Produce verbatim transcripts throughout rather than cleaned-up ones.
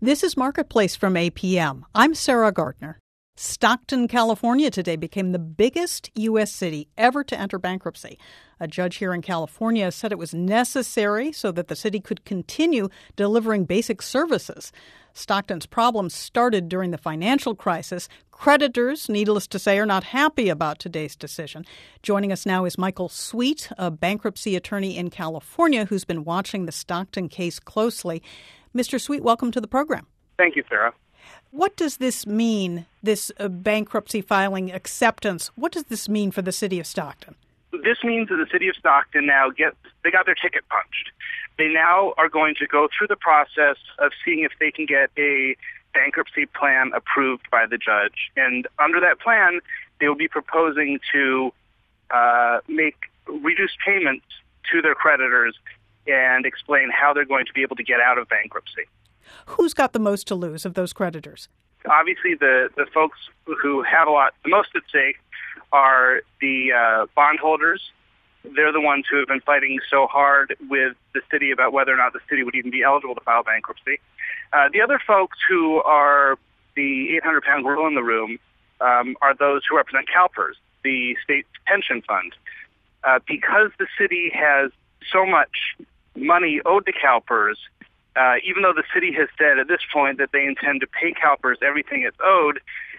This is Marketplace from A P M. I'm Sarah Gardner. Stockton, California today became the biggest U S city ever to enter bankruptcy. A judge here in California said it was necessary so that the city could continue delivering basic services. Stockton's problems started during the financial crisis. Creditors, needless to say, are not happy about today's decision. Joining us now is Michael Sweet, a bankruptcy attorney in California who's been watching the Stockton case closely. Mister Sweet, welcome to the program. Thank you, Sarah. What does this mean, this uh, bankruptcy filing acceptance? What does this mean for the city of Stockton? This means that the city of Stockton now gets, they got their ticket punched. They now are going to go through the process of seeing if they can get a bankruptcy plan approved by the judge. And under that plan, they will be proposing to uh, make reduced payments to their creditors and explain how they're going to be able to get out of bankruptcy. Who's got the most to lose of those creditors? Obviously, the, the folks who have a lot, the most at stake are the uh, bondholders. They're the ones who have been fighting so hard with the city about whether or not the city would even be eligible to file bankruptcy. Uh, the other folks who are the eight hundred pound gorilla in the room um, are those who represent CalPERS, the state pension fund. Uh, because the city has so much money owed to CalPERS, uh, even though the city has said at this point that they intend to pay CalPERS everything it's owed,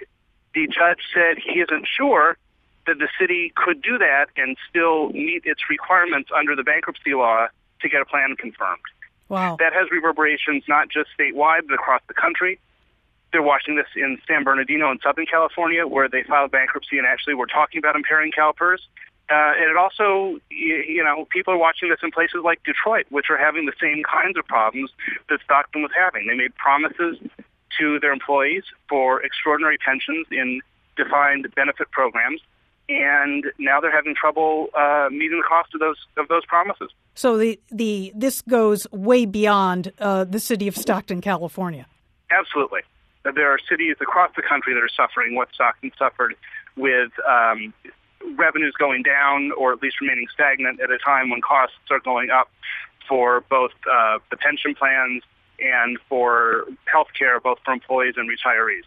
the judge said he isn't sure that the city could do that and still meet its requirements under the bankruptcy law to get a plan confirmed. Wow. That has reverberations not just statewide, but across the country. They're watching this in San Bernardino in Southern California, where they filed bankruptcy and actually were talking about impairing CalPERS. Uh, and it also, you know, people are watching this in places like Detroit, which are having the same kinds of problems that Stockton was having. They made promises to their employees for extraordinary pensions in defined benefit programs, and now they're having trouble uh, meeting the cost of those of those promises. So the, the this goes way beyond uh, the city of Stockton, California. Absolutely. There are cities across the country that are suffering what Stockton suffered, with um, revenues going down or at least remaining stagnant at a time when costs are going up for both uh, the pension plans and for health care, both for employees and retirees.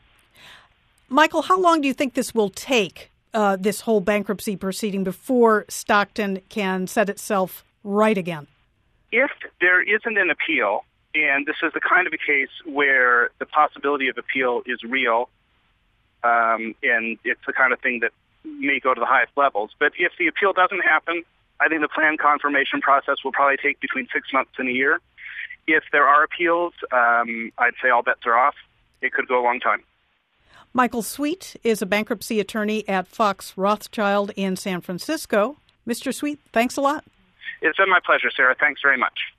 Michael, how long do you think this will take, uh, this whole bankruptcy proceeding, before Stockton can set itself right again? If there isn't an appeal, and this is the kind of a case where the possibility of appeal is real, um, and it's the kind of thing that may go to the highest levels. But if the appeal doesn't happen, I think the plan confirmation process will probably take between six months and a year. If there are appeals, um, I'd say all bets are off. It could go a long time. Michael Sweet is a bankruptcy attorney at Fox Rothschild in San Francisco. Mister Sweet, thanks a lot. It's been my pleasure, Sarah. Thanks very much.